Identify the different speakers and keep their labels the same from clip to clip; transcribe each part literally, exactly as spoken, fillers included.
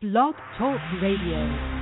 Speaker 1: Blog Talk Radio.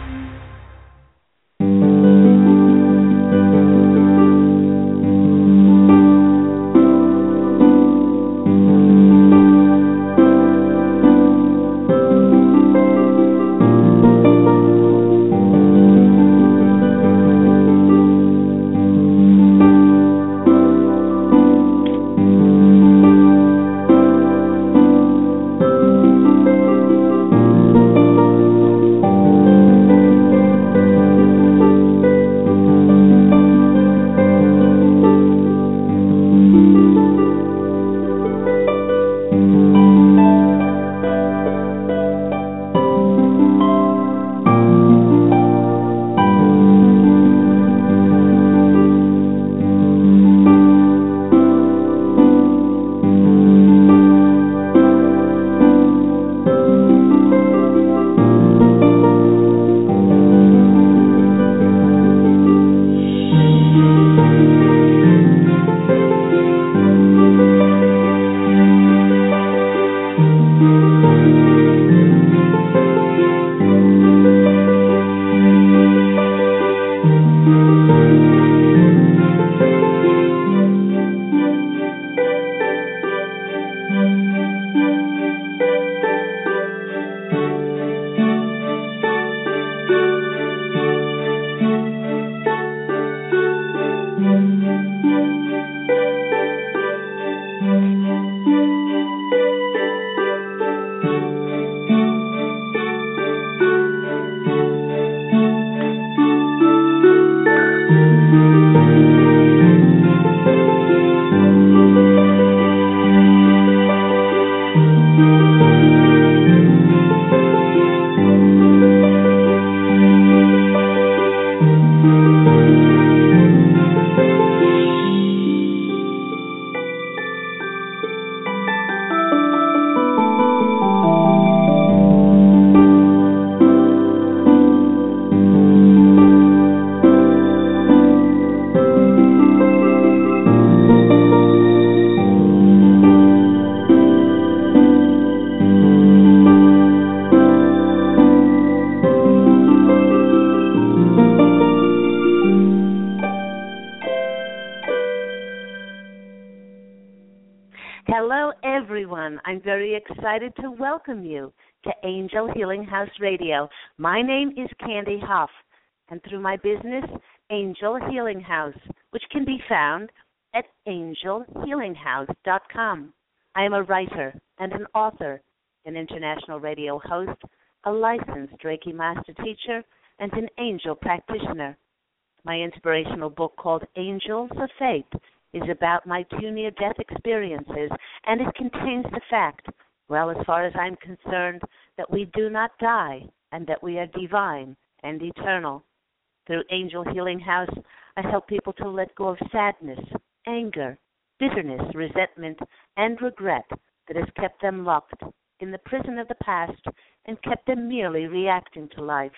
Speaker 2: I'm very excited to welcome you to Angel Healing House Radio. My name is Candy Hoff, and through my business, Angel Healing House, which can be found at angel healing house dot com. I am a writer and an author, an international radio host, a licensed Reiki master teacher, and an angel practitioner. My inspirational book called Angels of Faith is about my two near-death experiences, and it contains the fact, well, as far as I'm concerned, that we do not die and that we are divine and eternal. Through Angel Healing House, I help people to let go of sadness, anger, bitterness, resentment, and regret that has kept them locked in the prison of the past and kept them merely reacting to life.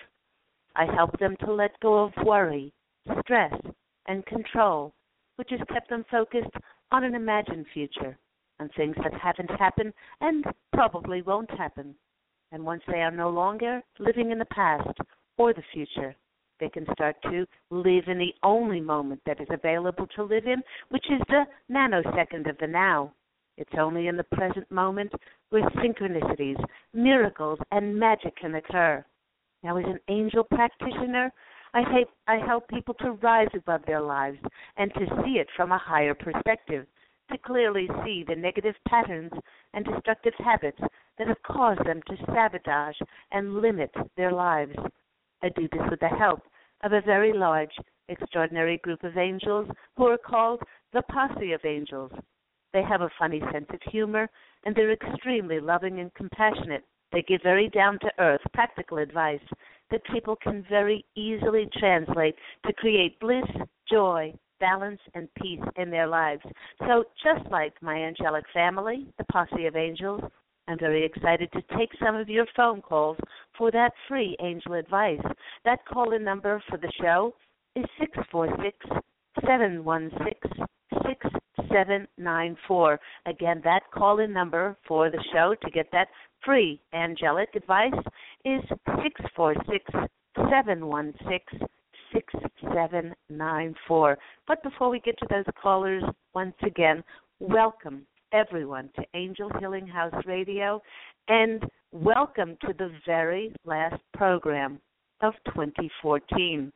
Speaker 2: I help them to let go of worry, stress, and control, which has kept them focused on an imagined future, on things that haven't happened and probably won't happen. And once they are no longer living in the past or the future, they can start to live in the only moment that is available to live in, which is the nanosecond of the now. It's only in the present moment where synchronicities, miracles, and magic can occur. Now, as an angel practitioner, I help, I help people to rise above their lives and to see it from a higher perspective, to clearly see the negative patterns and destructive habits that have caused them to sabotage and limit their lives. I do this with the help of a very large, extraordinary group of angels who are called the Posse of Angels. They have a funny sense of humor, and they're extremely loving and compassionate. They give very down-to-earth, practical advice that people can very easily translate to create bliss, joy, balance, and peace in their lives. So just like my angelic family, the Posse of Angels, I'm very excited to take some of your phone calls for that free angel advice. That call-in number for the show is six four six, seven one six, six seven nine four. Again, that call-in number for the show to get that free angelic advice is six four six, seven one six, six seven nine four. But before we get to those callers, once again, welcome everyone to Angel Healing House Radio, and welcome to the very last program of twenty fourteen.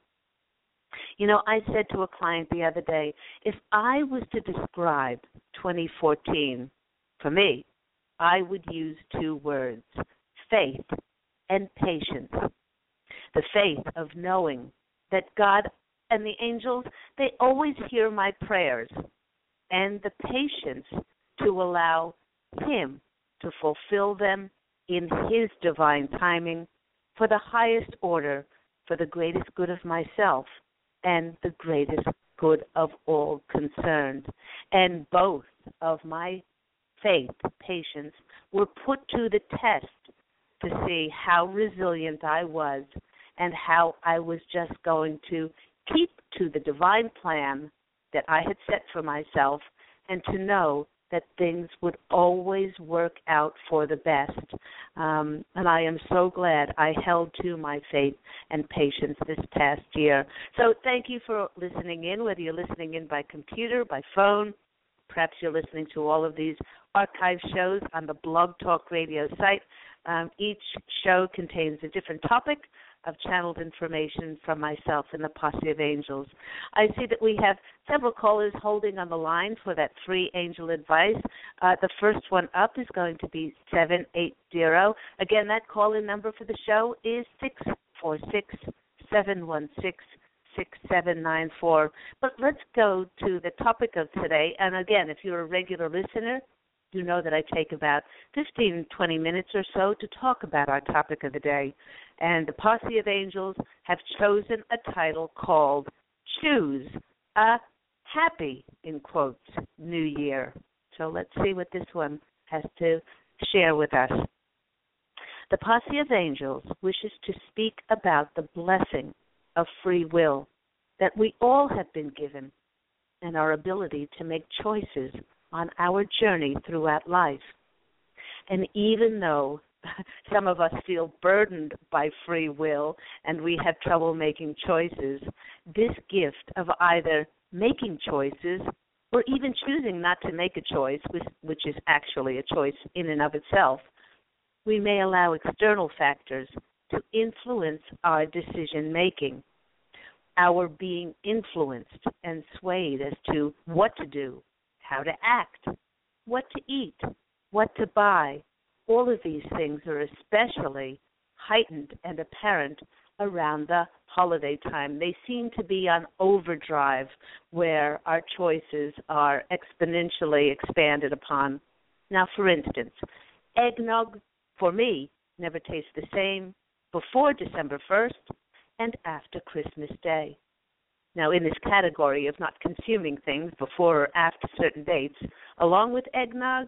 Speaker 2: You know, I said to a client the other day, if I was to describe twenty fourteen for me, I would use two words, faith and patience. The faith of knowing that God and the angels, they always hear my prayers, and the patience to allow Him to fulfill them in His divine timing for the highest order, for the greatest good of myself and the greatest good of all concerned. And both of my faith, patience, were put to the test to see how resilient I was and how I was just going to keep to the divine plan that I had set for myself, and to know that things would always work out for the best. Um, and I am so glad I held to my faith and patience this past year. So thank you for listening in, whether you're listening in by computer, by phone. Perhaps you're listening to all of these archive shows on the Blog Talk Radio site. Um, each show contains a different topic of channeled information from myself and the Posse of Angels. I see that we have several callers holding on the line for that free angel advice. Uh, the first one up is going to be seven eight zero. Again, that call-in number for the show is six four six, seven one six, six seven nine four. But let's go to the topic of today. And again, if you're a regular listener, you know that I take about fifteen, twenty minutes or so to talk about our topic of the day. And the Posse of Angels have chosen a title called Choose a Happy, in quotes, New Year. So let's see what this one has to share with us. The Posse of Angels wishes to speak about the blessing of free will that we all have been given, and our ability to make choices on our journey throughout life. And even though some of us feel burdened by free will and we have trouble making choices, this gift of either making choices or even choosing not to make a choice, which, which is actually a choice in and of itself, we may allow external factors to influence our decision making. Our being influenced and swayed as to what to do, how to act, what to eat, what to buy. All of these things are especially heightened and apparent around the holiday time. They seem to be on overdrive, where our choices are exponentially expanded upon. Now, for instance, eggnog, for me, never tastes the same before December first and after Christmas Day. Now, in this category of not consuming things before or after certain dates, along with eggnog,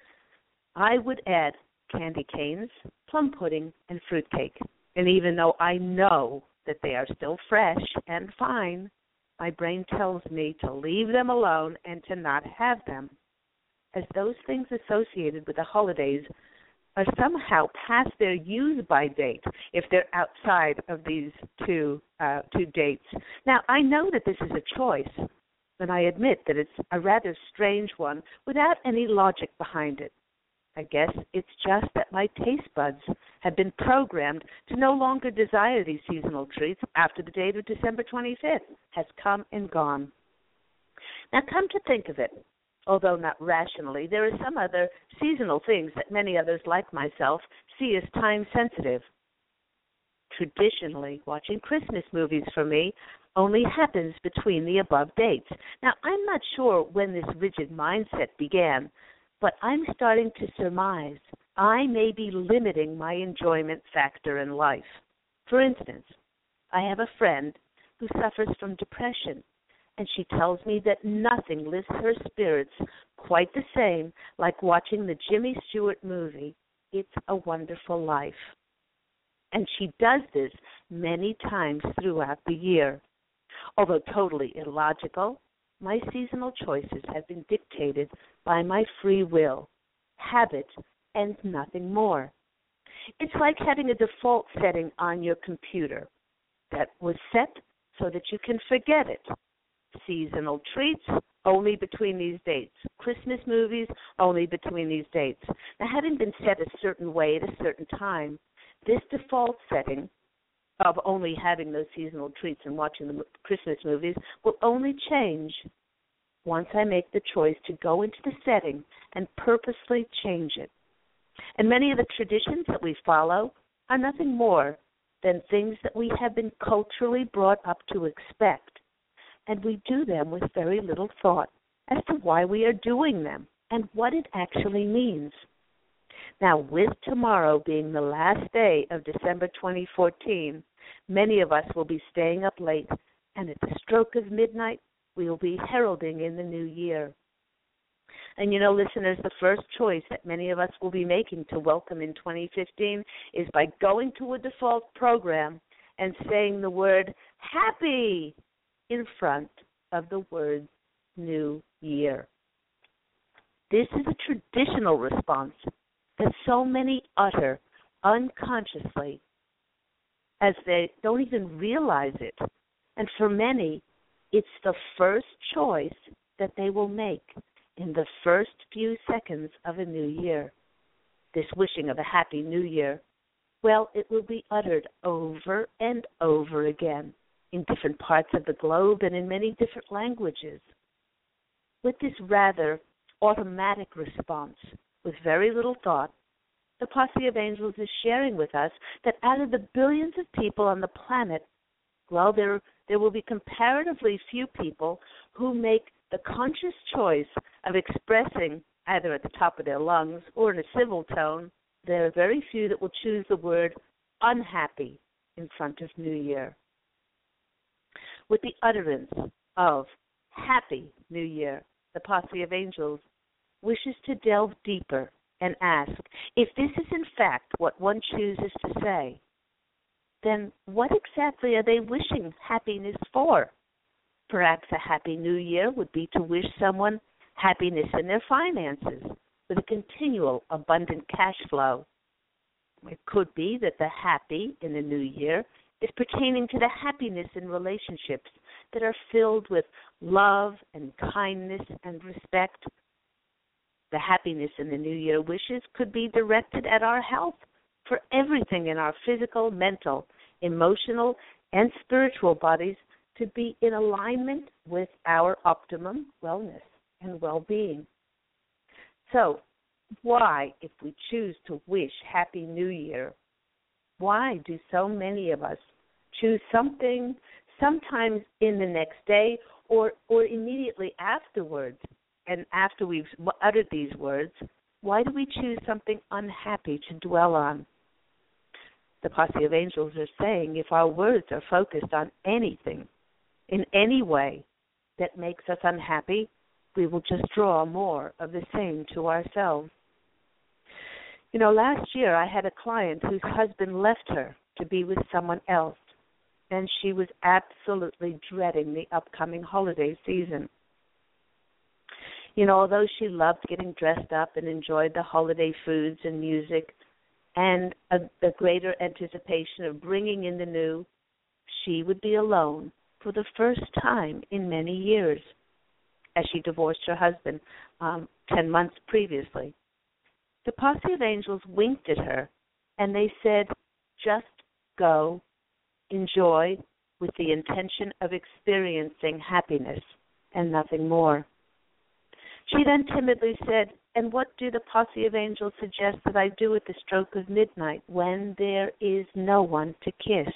Speaker 2: I would add candy canes, plum pudding, and fruitcake. And even though I know that they are still fresh and fine, my brain tells me to leave them alone and to not have them, as those things associated with the holidays are somehow past their use-by date if they're outside of these two uh, two dates. Now, I know that this is a choice, and I admit that it's a rather strange one without any logic behind it. I guess it's just that my taste buds have been programmed to no longer desire these seasonal treats after the date of December twenty-fifth has come and gone. Now, come to think of it, although not rationally, there are some other seasonal things that many others like myself see as time-sensitive. Traditionally, watching Christmas movies for me only happens between the above dates. Now, I'm not sure when this rigid mindset began, but I'm starting to surmise I may be limiting my enjoyment factor in life. For instance, I have a friend who suffers from depression, and she tells me that nothing lifts her spirits quite the same like watching the Jimmy Stewart movie, It's a Wonderful Life. And she does this many times throughout the year. Although totally illogical, my seasonal choices have been dictated by my free will, habit, and nothing more. It's like having a default setting on your computer that was set so that you can forget it. Seasonal treats, only between these dates. Christmas movies, only between these dates. Now, having been set a certain way at a certain time, this default setting of only having those seasonal treats and watching the Christmas movies will only change once I make the choice to go into the setting and purposely change it. And many of the traditions that we follow are nothing more than things that we have been culturally brought up to expect. And we do them with very little thought as to why we are doing them and what it actually means. Now, with tomorrow being the last day of December twenty fourteen, many of us will be staying up late, and at the stroke of midnight, we will be heralding in the new year. And you know, listeners, the first choice that many of us will be making to welcome in twenty fifteen is by going to a default program and saying the word happy in front of the word new year. This is a traditional response that so many utter unconsciously as they don't even realize it. And for many, it's the first choice that they will make in the first few seconds of a new year. This wishing of a happy new year, well, it will be uttered over and over again in different parts of the globe and in many different languages. With this rather automatic response, with very little thought, the Posse of Angels is sharing with us that out of the billions of people on the planet, well, there, there will be comparatively few people who make the conscious choice of expressing, either at the top of their lungs or in a civil tone, there are very few that will choose the word unhappy in front of New Year. With the utterance of Happy New Year, the Posse of Angels wishes to delve deeper and ask, if this is in fact what one chooses to say, then what exactly are they wishing happiness for? Perhaps a happy new year would be to wish someone happiness in their finances with a continual abundant cash flow. It could be that the happy in the new year is pertaining to the happiness in relationships that are filled with love and kindness and respect. The happiness in the new year wishes could be directed at our health, for everything in our physical, mental, emotional, and spiritual bodies to be in alignment with our optimum wellness and well-being. So, why, if we choose to wish Happy New Year, why do so many of us choose something sometimes in the next day or, or immediately afterwards? And after we've uttered these words, why do we choose something unhappy to dwell on? The Posse of Angels are saying if our words are focused on anything, in any way, that makes us unhappy, we will just draw more of the same to ourselves. You know, last year I had a client whose husband left her to be with someone else, and she was absolutely dreading the upcoming holiday season. You know, although she loved getting dressed up and enjoyed the holiday foods and music and a, a greater anticipation of bringing in the new, she would be alone for the first time in many years, as she divorced her husband um, ten months previously. The Posse of Angels winked at her, and they said, just go, enjoy, with the intention of experiencing happiness and nothing more. She then timidly said, and what do the Posse of Angels suggest that I do at the stroke of midnight when there is no one to kiss?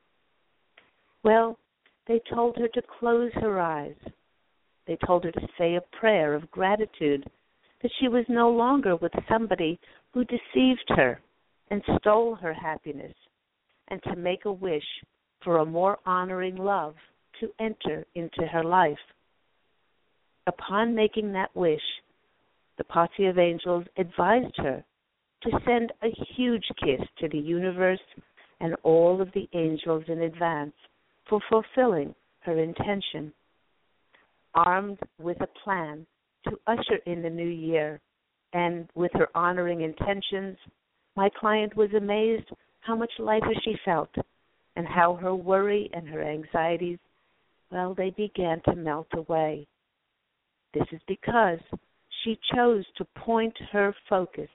Speaker 2: Well, they told her to close her eyes. They told her to say a prayer of gratitude that she was no longer with somebody who deceived her and stole her happiness, and to make a wish for a more honoring love to enter into her life. Upon making that wish, the Posse of Angels advised her to send a huge kiss to the universe and all of the angels in advance for fulfilling her intention. Armed with a plan to usher in the new year, and with her honoring intentions, My client was amazed how much lighter she felt and how her worry and her anxieties, well, they began to melt away. This is because she chose to point her focus,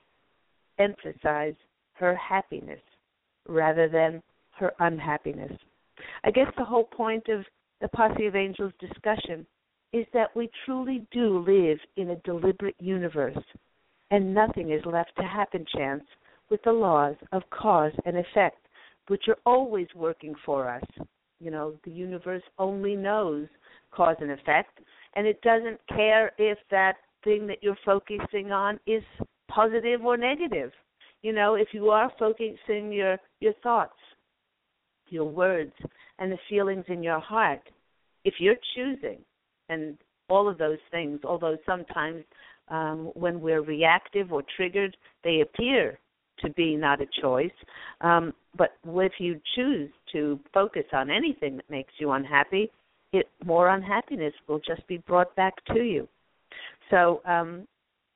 Speaker 2: emphasize her happiness rather than her unhappiness. I guess the whole point of the Posse of Angels discussion is that we truly do live in a deliberate universe, and nothing is left to happen chance with the laws of cause and effect, which are always working for us. You know, the universe only knows cause and effect, and it doesn't care if that thing that you're focusing on is positive or negative. You know, if you are focusing your, your thoughts, your words, and the feelings in your heart, if you're choosing, and all of those things, although sometimes um, when we're reactive or triggered, they appear to be not a choice, um, but if you choose to focus on anything that makes you unhappy, it, more unhappiness will just be brought back to you. So um,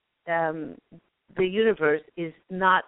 Speaker 2: um, the universe is not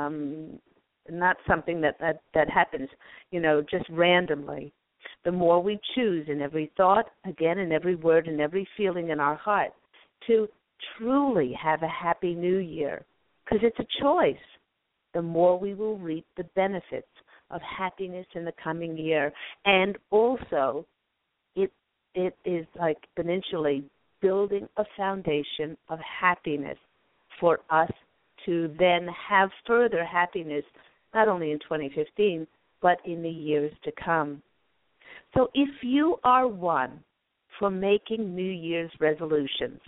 Speaker 2: um, not something that, that, that happens, you know, just randomly. The more we choose in every thought, again, in every word, and every feeling in our heart, to truly have a happy new year, because it's a choice, the more we will reap the benefits of happiness in the coming year. And also, it it is like exponentially building a foundation of happiness for us to then have further happiness, not only in twenty fifteen, but in the years to come. So if you are one for making New Year's resolutions,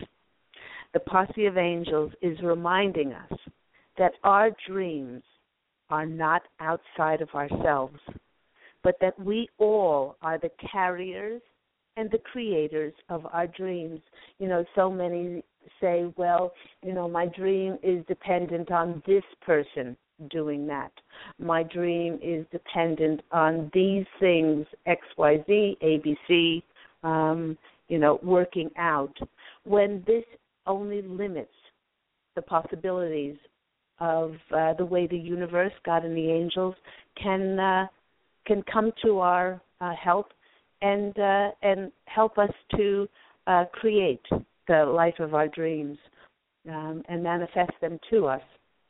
Speaker 2: the Posse of Angels is reminding us that our dreams are not outside of ourselves, but that we all are the carriers and the creators of our dreams. You know, so many say, well, you know, my dream is dependent on this person doing that. My dream is dependent on these things, X, Y, Z, A, B, C, um, you know, working out, when this only limits the possibilities of uh, the way the universe, God and the angels, can uh, can come to our uh, help and uh, and help us to uh, create the life of our dreams um, and manifest them to us.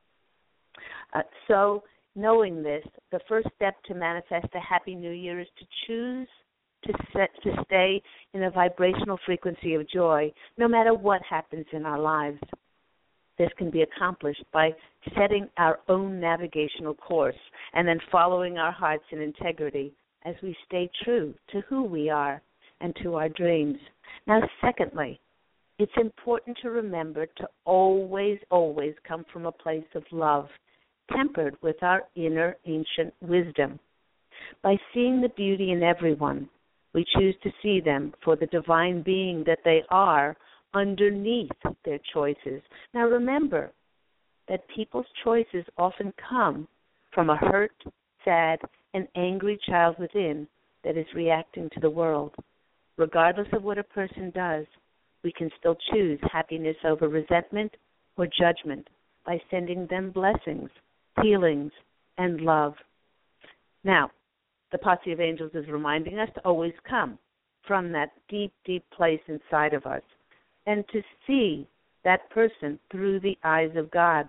Speaker 2: Uh, so knowing this, the first step to manifest a happy new year is to choose to set, to stay in a vibrational frequency of joy, no matter what happens in our lives. This can be accomplished by setting our own navigational course and then following our hearts in integrity as we stay true to who we are and to our dreams. Now, secondly, it's important to remember to always, always come from a place of love, tempered with our inner ancient wisdom. By seeing the beauty in everyone, we choose to see them for the divine being that they are underneath their choices. Now remember that people's choices often come from a hurt, sad, and angry child within that is reacting to the world. Regardless of what a person does, we can still choose happiness over resentment or judgment by sending them blessings, healings, and love. Now, the Posse of Angels is reminding us to always come from that deep, deep place inside of us and to see that person through the eyes of God,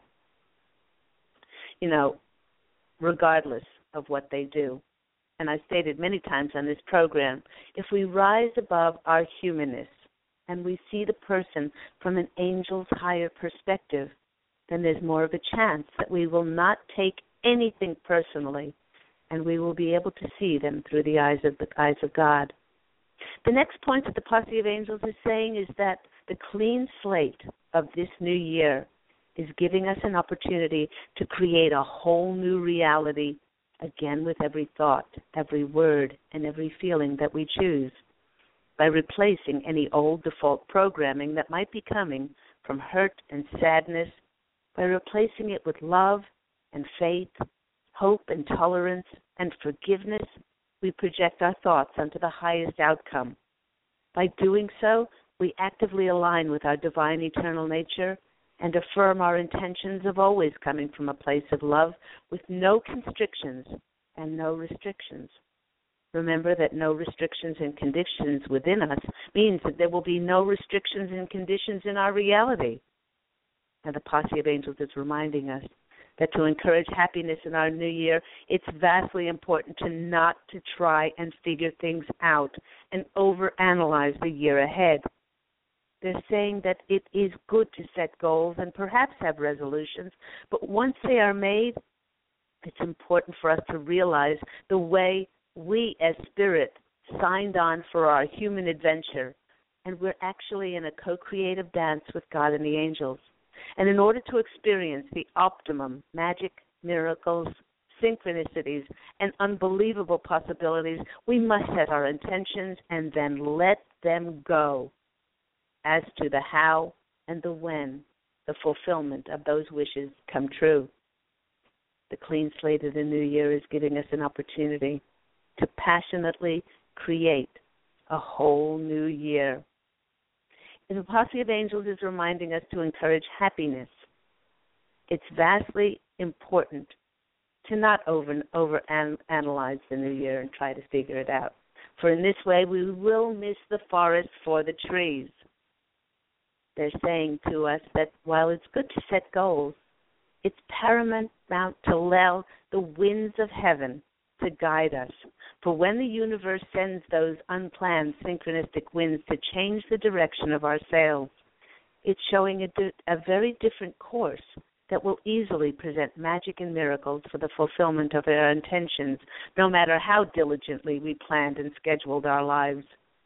Speaker 2: you know, regardless of what they do. And I've stated many times on this program, if we rise above our humanness and we see the person from an angel's higher perspective, then there's more of a chance that we will not take anything personally, and we will be able to see them through the eyes of the eyes of God. The next point that the Posse of Angels is saying is that the clean slate of this new year is giving us an opportunity to create a whole new reality, again with every thought, every word, and every feeling that we choose, by replacing any old default programming that might be coming from hurt and sadness, by replacing it with love and faith, hope and tolerance and forgiveness. We project our thoughts onto the highest outcome. By doing so, we actively align with our divine eternal nature and affirm our intentions of always coming from a place of love with no constrictions and no restrictions. Remember that no restrictions and conditions within us means that there will be no restrictions and conditions in our reality. And the Posse of Angels is reminding us that to encourage happiness in our new year, it's vastly important to not to try and figure things out and overanalyze the year ahead. They're saying that it is good to set goals and perhaps have resolutions, but once they are made, it's important for us to realize the way we as spirit signed on for our human adventure, and we're actually in a co-creative dance with God and the angels. And in order to experience the optimum magic, miracles, synchronicities, and unbelievable possibilities, we must set our intentions and then let them go as to the how and the when the fulfillment of those wishes come true. The clean slate of the new year is giving us an opportunity to passionately create a whole new year. The Posse of Angels is reminding us to encourage happiness. It's vastly important to not over, over an, analyze the new year and try to figure it out. For in this way, we will miss the forest for the trees. They're saying to us that while it's good to set goals, it's paramount to allow the winds of heaven to guide us. For when the universe sends those unplanned synchronistic winds to change the direction of our sails, it's showing a, di- a very different course that will easily present magic and miracles for the fulfillment of our intentions, no matter how diligently we planned and scheduled our lives.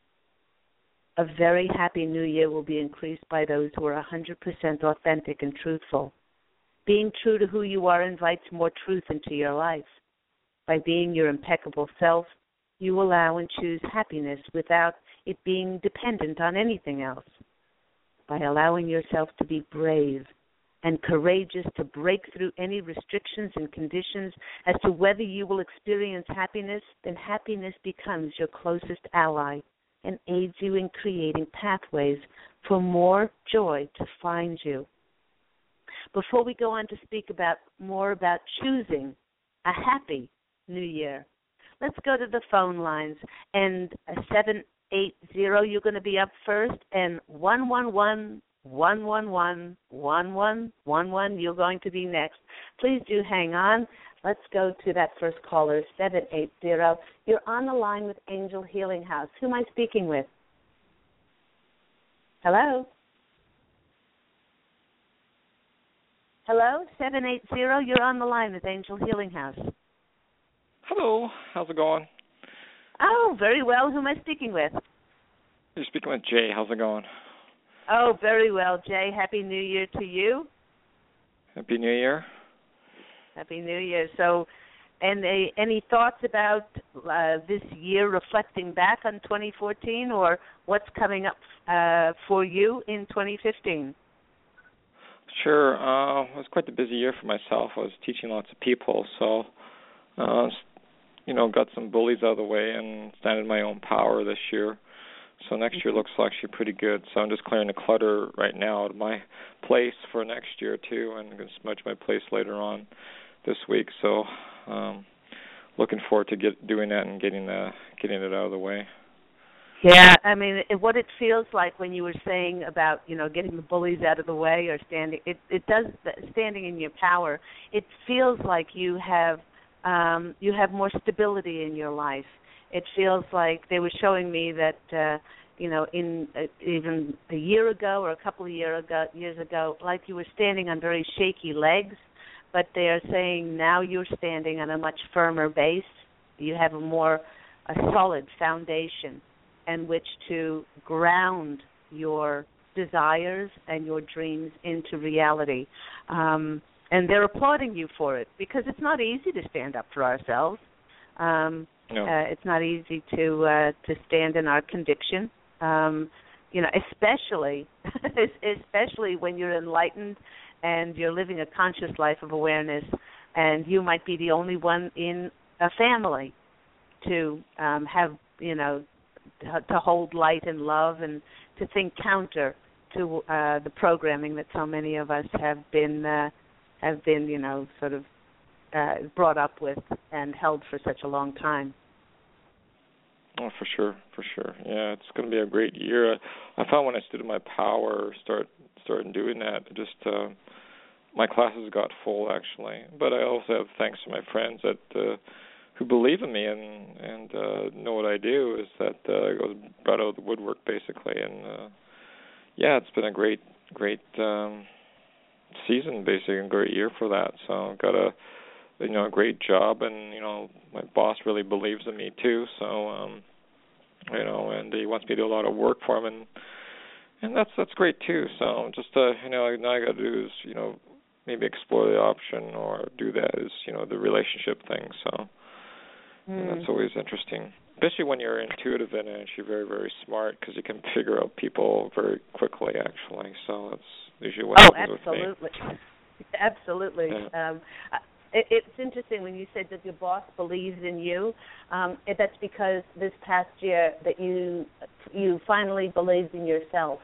Speaker 2: A very happy new year will be increased by those who are one hundred percent authentic and truthful. Being true to who you are invites more truth into your life. By being your impeccable self, you allow and choose happiness without it being dependent on anything else. By allowing yourself to be brave and courageous to break through any restrictions and conditions as to whether you will experience happiness, then happiness becomes your closest ally and aids you in creating pathways for more joy to find you. Before we go on to speak about more about choosing a happy New Year, let's go to the phone lines. And seven eight zero, you're going to be up first, and one one one, one one one, one one one one, you're going to be next. Please do hang on. Let's go to that first caller, seven eight zero. You're on the line with Angel Healing House. Who am I speaking with? Hello? Hello, seven eight zero, you're on the line with Angel Healing House.
Speaker 3: Hello, how's it going?
Speaker 2: Oh, very well. Who am I speaking with?
Speaker 3: You're speaking with Jay. How's it going?
Speaker 2: Oh, very well, Jay. Happy New Year to you.
Speaker 3: Happy New Year.
Speaker 2: Happy New Year. So, and a, any thoughts about uh, this year reflecting back on twenty fourteen, or what's coming up uh, for you in twenty fifteen?
Speaker 3: Sure. Uh, it was quite a busy year for myself. I was teaching lots of people, so, uh, you know, got some bullies out of the way and stand in my own power this year. So next year looks actually pretty good. So I'm just clearing the clutter right now at my place for next year, too, and I'm going to smudge my place later on this week. So um, looking forward to get doing that and getting, the, getting it out of the way.
Speaker 2: Yeah, I mean, it, what it feels like when you were saying about, you know, getting the bullies out of the way or standing, it, it does, standing in your power, it feels like you have um, you have more stability in your life. It feels like they were showing me that, uh, you know, in uh, even a year ago or a couple of year ago, years ago, like you were standing on very shaky legs, but they are saying now you're standing on a much firmer base. You have a more a solid foundation in which to ground your desires and your dreams into reality. Um, and they're applauding you for it because it's not easy to stand up for ourselves. Um,
Speaker 3: no.
Speaker 2: uh, it's not easy to uh, to stand in our conviction, um, you know, especially especially when you're enlightened and you're living a conscious life of awareness, and you might be the only one in a family to um, have, you know, to hold light and love and to think counter to uh, the programming that so many of us have been uh, have been, you know, sort of uh, brought up with and held for such a long time.
Speaker 3: Oh, for sure, for sure. Yeah, it's going to be a great year. I found when I stood in my power, start started doing that, just uh, my classes got full actually. But I also have thanks to my friends that uh, who believe in me and and uh, know what I do. Is that uh, I was brought out of the woodwork basically, and uh, yeah, it's been a great great um, season, basically, and great year for that. So I've got a you know, a great job, and, you know, my boss really believes in me, too, so, um, you know, and he wants me to do a lot of work for him, and and that's that's great, too, so just, uh, you know, now I got to do is, you know, maybe explore the option or do that is, you know, the relationship thing, so mm. and that's always interesting, especially when you're intuitive and actually very, very smart, because you can figure out people very quickly, actually, so that's usually what
Speaker 2: oh,
Speaker 3: happens
Speaker 2: absolutely.
Speaker 3: with me.
Speaker 2: Absolutely.
Speaker 3: Yeah.
Speaker 2: Um, It's interesting when you said that your boss believes in you. Um, that's because this past year that you you finally believed in yourself.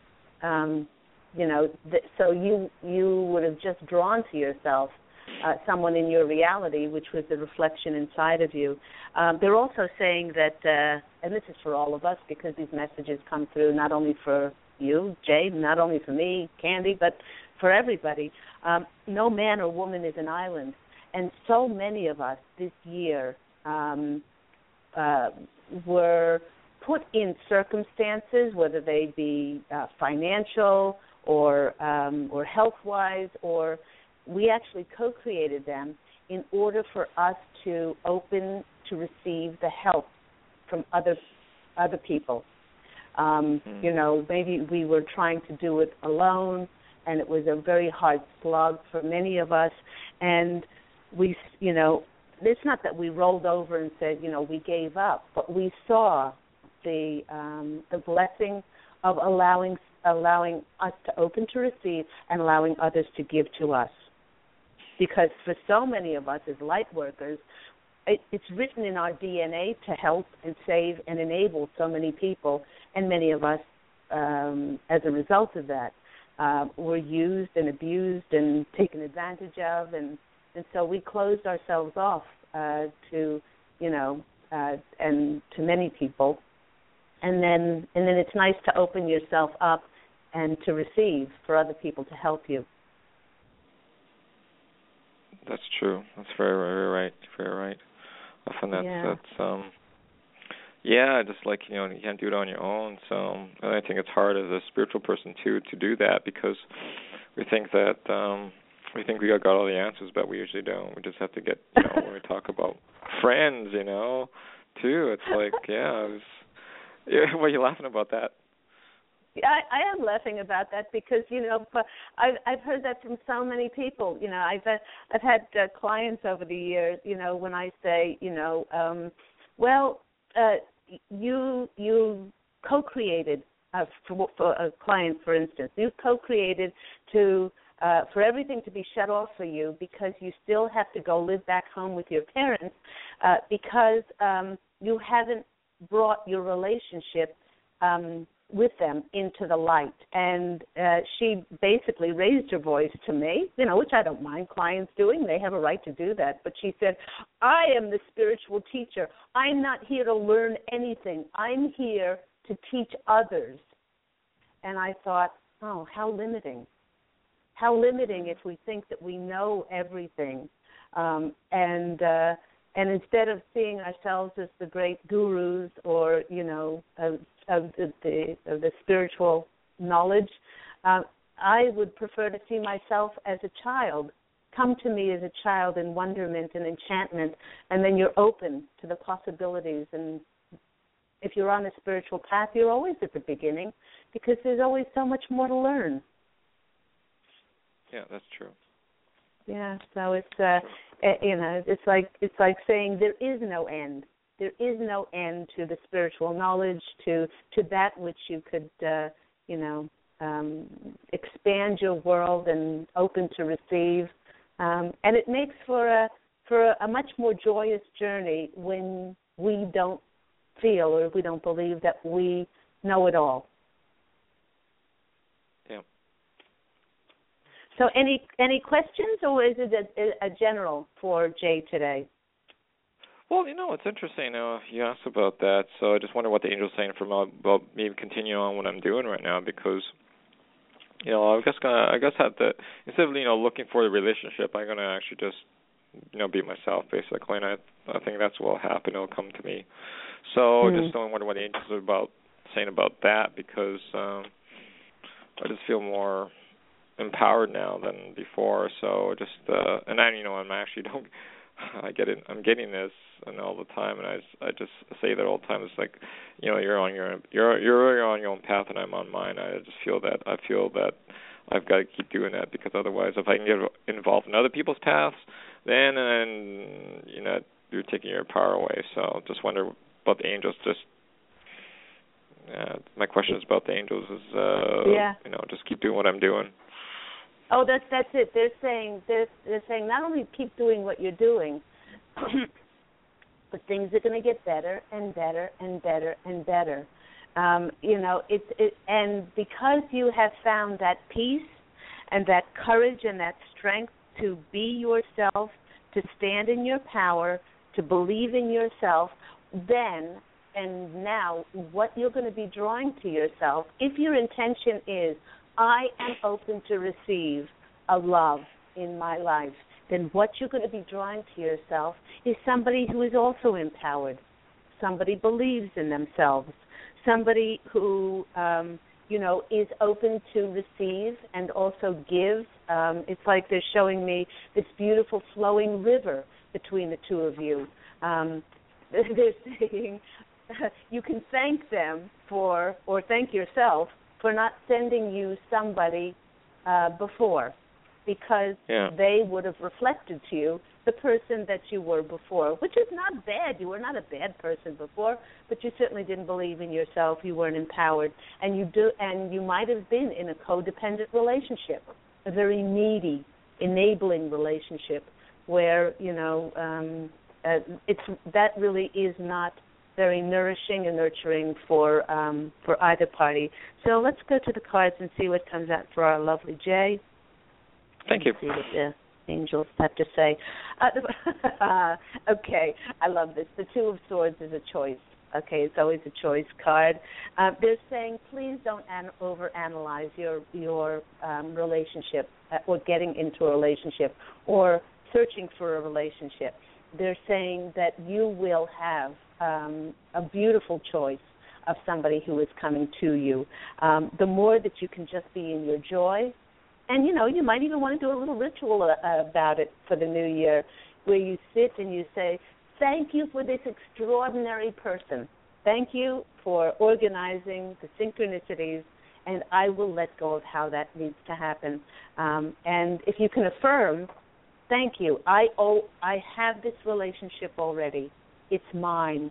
Speaker 2: Um, you know, th- so you you would have just drawn to yourself uh, someone in your reality, which was the reflection inside of you. Um, they're also saying that, uh, and this is for all of us because these messages come through not only for you, Jay, not only for me, Candy, but for everybody. Um, no man or woman is an island. And so many of us this year um, uh, were put in circumstances, whether they be uh, financial or um, or health-wise, or we actually co-created them in order for us to open to receive the help from other other people. Um, mm-hmm. You know, maybe we were trying to do it alone, and it was a very hard slog for many of us, and we, you know, it's not that we rolled over and said, you know, we gave up, but we saw the um, the blessing of allowing allowing us to open to receive and allowing others to give to us. Because for so many of us as light workers, it, it's written in our D N A to help and save and enable so many people, and many of us, um, as a result of that, uh, were used and abused and taken advantage of, and And so we closed ourselves off uh, to, you know, uh, and to many people. And then, and then it's nice to open yourself up and to receive for other people to help you.
Speaker 3: That's true. That's very, very right. Very right. Often that's, yeah. that's um, yeah, just like, you know, you can't do it on your own. So and I think it's hard as a spiritual person, too, to do that because we think that, um, We think we got all the answers, but we usually don't. We just have to get, you know, when we talk about friends, you know, too. It's like, yeah, it was, yeah, why are you laughing about that?
Speaker 2: Yeah, I, I am laughing about that because, you know, but I've, I've heard that from so many people. You know, I've had, I've had uh, clients over the years, you know, when I say, you know, um, well, uh, you you co-created, uh, for, for a client, for instance, you co-created to Uh, for everything to be shut off for you because you still have to go live back home with your parents uh, because um, you haven't brought your relationship um, with them into the light. And uh, she basically raised her voice to me, you know, which I don't mind clients doing. They have a right to do that. But she said, I am the spiritual teacher. I'm not here to learn anything. I'm here to teach others. And I thought, oh, how limiting. How limiting if we think that we know everything, um, and uh, and instead of seeing ourselves as the great gurus or you know of, of, the, the, of the spiritual knowledge, uh, I would prefer to see myself as a child. Come to me as a child in wonderment and enchantment, and then you're open to the possibilities. And if you're on a spiritual path, you're always at the beginning because there's always so much more to learn.
Speaker 3: Yeah, that's true.
Speaker 2: Yeah, so it's uh, you know, it's like it's like saying there is no end. There is no end to the spiritual knowledge, to to that which you could, uh, you know, um, expand your world and open to receive, um, and it makes for a for a much more joyous journey when we don't feel or we don't believe that we know it all. So any any questions, or is it a, a general for Jay today?
Speaker 3: Well, you know, it's interesting. Uh, you asked about that, so I just wonder what the angel's saying for me about me continuing on what I'm doing right now, because, you know, I guess gonna, I guess have to, instead of, you know, looking for the relationship, I'm gonna actually just, you know, be myself basically, and I I think that's what will happen. It'll come to me. So mm-hmm. I just don't wonder what the angels are about saying about that, because um, I just feel more empowered now than before. So just uh, and I, you know, I'm actually don't. I get it. I'm getting this and all the time, and I, I just say that all the time. It's like, you know, you're on your you're you're on your own path, and I'm on mine. I just feel that I feel that I've got to keep doing that, because otherwise, if I can get involved in other people's paths, then and you know you're taking your power away. So just wonder about the angels. Just uh, my question is about the angels. Is uh,
Speaker 2: yeah.
Speaker 3: you know, just keep doing what I'm doing.
Speaker 2: Oh, that's that's it. They're saying they're they're saying not only keep doing what you're doing, but things are going to get better and better and better and better. Um, you know, it's it, and because you have found that peace and that courage and that strength to be yourself, to stand in your power, to believe in yourself, then and now what you're going to be drawing to yourself, if your intention is, I am open to receive a love in my life, then what you're going to be drawing to yourself is somebody who is also empowered, somebody believes in themselves, somebody who, um, you know, is open to receive and also give. Um, it's like they're showing me this beautiful flowing river between the two of you. Um, they're saying you can thank them for, or thank yourself, for not sending you somebody uh, before, because
Speaker 3: yeah.
Speaker 2: they would have reflected to you the person that you were before, which is not bad. You were not a bad person before, but you certainly didn't believe in yourself. You weren't empowered, and you do, and you might have been in a codependent relationship, a very needy, enabling relationship, where you know um, uh, it's that really is not very nourishing and nurturing for um, for either party. So let's go to the cards and see what comes out for our lovely Jay.
Speaker 3: Thank you.
Speaker 2: Let's see what the angels have to say. Uh, okay, I love this. The Two of Swords is a choice. Okay, it's always a choice card. Uh, they're saying, please don't an- overanalyze your your um, relationship uh, or getting into a relationship or searching for a relationship. They're saying that you will have um, a beautiful choice of somebody who is coming to you. Um, the more that you can just be in your joy, and, you know, you might even want to do a little ritual uh, about it for the new year, where you sit and you say, thank you for this extraordinary person. Thank you for organizing the synchronicities, and I will let go of how that needs to happen. Um, and if you can affirm, thank you. I owe, I have this relationship already. It's mine.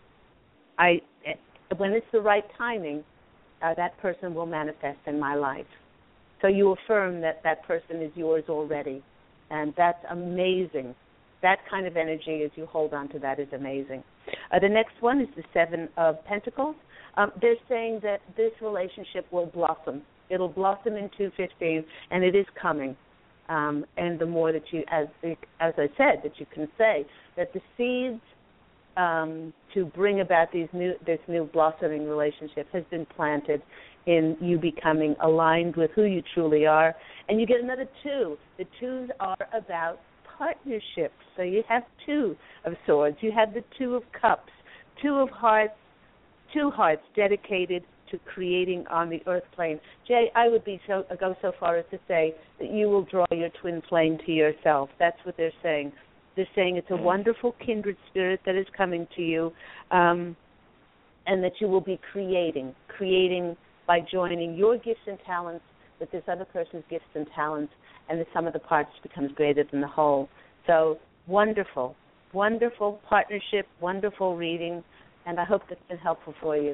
Speaker 2: I, when it's the right timing, uh, that person will manifest in my life. So you affirm that that person is yours already, and that's amazing. That kind of energy, as you hold on to that, is amazing. Uh, the next one is the Seven of Pentacles. Um, they're saying that this relationship will blossom. It'll blossom in two fifteen, and it is coming. Um, and the more that you, as as I said, that you can say that the seeds um, to bring about these new this new blossoming relationship has been planted in you becoming aligned with who you truly are. And you get another two. The twos are about partnerships. So you have two of swords. You have the Two of Cups, Two of Hearts, two hearts dedicated to creating on the earth plane. Jay, I would be so go so far as to say that you will draw your twin flame to yourself. That's what they're saying. They're saying it's a wonderful kindred spirit that is coming to you, um, and that you will be creating, creating by joining your gifts and talents with this other person's gifts and talents, and the sum of the parts becomes greater than the whole. So wonderful, wonderful partnership, wonderful reading, and I hope that's been helpful for you.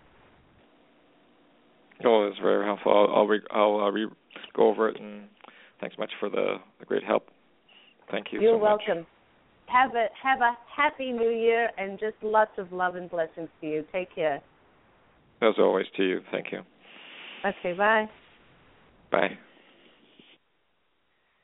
Speaker 3: Oh, it's very helpful. I'll I'll, re, I'll uh, re, go over it, and thanks much for the, the great help. Thank you.
Speaker 2: You're
Speaker 3: so much.
Speaker 2: welcome. Have a have a happy New Year, and just lots of love and blessings to you. Take care.
Speaker 3: As always, to you. Thank you.
Speaker 2: Okay. Bye.
Speaker 3: Bye.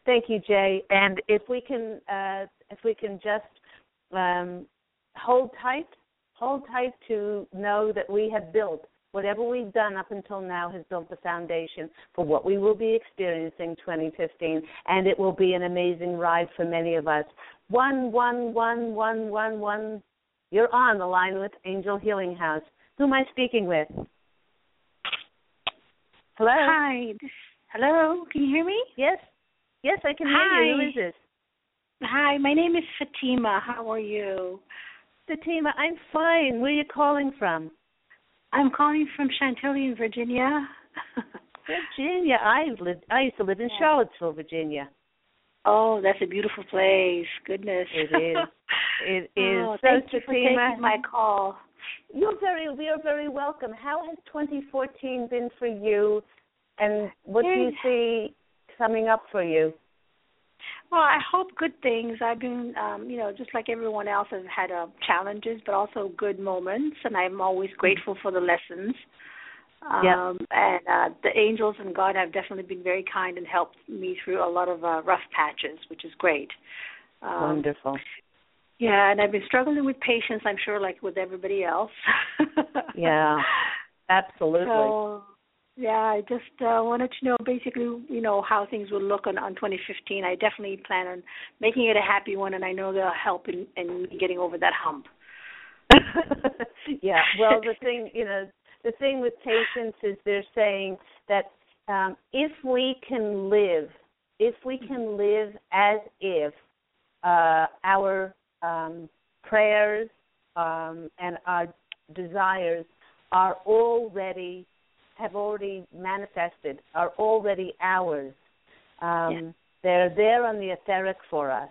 Speaker 2: Thank you, Jay. And if we can, uh, if we can just um, hold tight, hold tight to know that we have built whatever we've done up until now has built the foundation for what we will be experiencing twenty fifteen, and it will be an amazing ride for many of us. One, one, one, one, one, one. You're on the line with Angel Healing House. Who am I speaking with? Hello?
Speaker 4: Hi. This, hello? Can you hear me?
Speaker 2: Yes. Yes, I can
Speaker 4: Hi.
Speaker 2: hear you. Who is this?
Speaker 4: Hi, my name is Fatima. How are you?
Speaker 2: Fatima, I'm fine. Where are you calling from?
Speaker 4: I'm calling from Chantilly in Virginia.
Speaker 2: Virginia. I lived. I used to live in Charlottesville, Virginia.
Speaker 4: Oh, that's a beautiful place. Goodness.
Speaker 2: It is. It is.
Speaker 4: Oh,
Speaker 2: so,
Speaker 4: thank you for
Speaker 2: Fatima,
Speaker 4: taking my call.
Speaker 2: You're very. We are very welcome. How has twenty fourteen been for you, and what do you see coming up for you?
Speaker 4: Well, I hope good things. I've been, um, you know, just like everyone else, I've had uh, challenges, but also good moments, and I'm always grateful for the lessons. Um,
Speaker 2: yep.
Speaker 4: And uh, the angels and God have definitely been very kind and helped me through a lot of uh, rough patches, which is great. Um,
Speaker 2: Wonderful.
Speaker 4: Yeah, and I've been struggling with patience, I'm sure, like with everybody else.
Speaker 2: Yeah, absolutely.
Speaker 4: So, yeah, I just uh, wanted to know basically, you know, how things will look on, on twenty fifteen. I definitely plan on making it a happy one, and I know they'll help in, in getting over that hump.
Speaker 2: Yeah, well, the thing, you know, the thing with patience is they're saying that um, if we can live, if we can live as if uh, our um, prayers um, and our desires are already have already manifested, are already ours. Um,
Speaker 4: yeah.
Speaker 2: They're there on the etheric for us.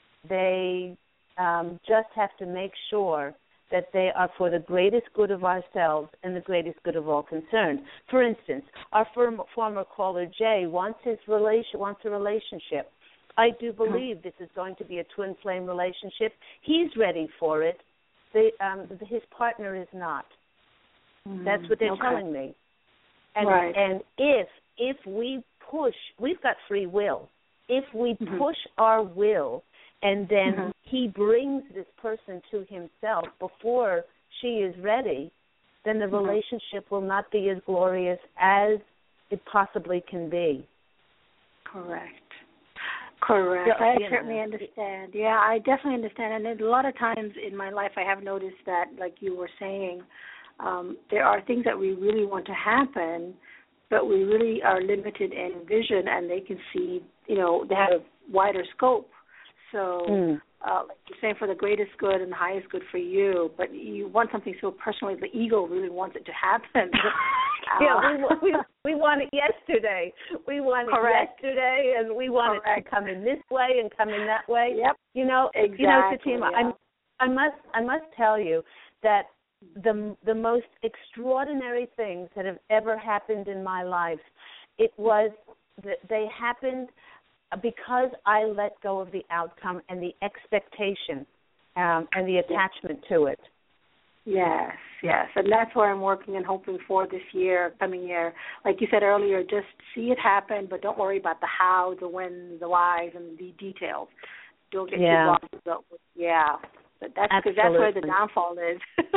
Speaker 2: They um, just have to make sure that they are for the greatest good of ourselves and the greatest good of all concerned. For instance, our firm, former caller, Jay, wants his relation, wants a relationship. I do believe this is going to be a twin flame relationship. He's ready for it. The, um, his partner is not. Mm, That's what they're
Speaker 4: okay.
Speaker 2: telling me. And,
Speaker 4: right.
Speaker 2: and if if we push, we've got free will. If we
Speaker 4: mm-hmm.
Speaker 2: push our will, and then
Speaker 4: mm-hmm.
Speaker 2: he brings this person to himself before she is ready, then the mm-hmm. relationship will not be as glorious as it possibly can be.
Speaker 4: Correct. Correct.
Speaker 2: So,
Speaker 4: I
Speaker 2: you
Speaker 4: certainly
Speaker 2: know.
Speaker 4: understand. Yeah, I definitely understand. And a lot of times in my life I have noticed that, like you were saying, um, there are things that we really want to happen, but we really are limited in vision, and they can see, you know, they have a wider scope. So, mm. uh, like you're saying, for the greatest good and the highest good for you, but you want something so personally, the ego really wants it to happen.
Speaker 2: Yeah, we, we we want it yesterday. We want
Speaker 4: Correct.
Speaker 2: it yesterday, and we want
Speaker 4: Correct.
Speaker 2: it to come in this way and come in that way.
Speaker 4: Yep.
Speaker 2: You know,
Speaker 4: exactly,
Speaker 2: you know, Fatima,
Speaker 4: yeah.
Speaker 2: I must I must tell you that the the most extraordinary things that have ever happened in my life, it was that they happened because I let go of the outcome and the expectation um, and the attachment to it.
Speaker 4: Yes, yes, and that's where I'm working and hoping for this year, coming year. Like you said earlier, just see it happen, but don't worry about the how, the when, the whys, and the details. Don't get
Speaker 2: yeah.
Speaker 4: too involved. Yeah, but that's because that's where the downfall is.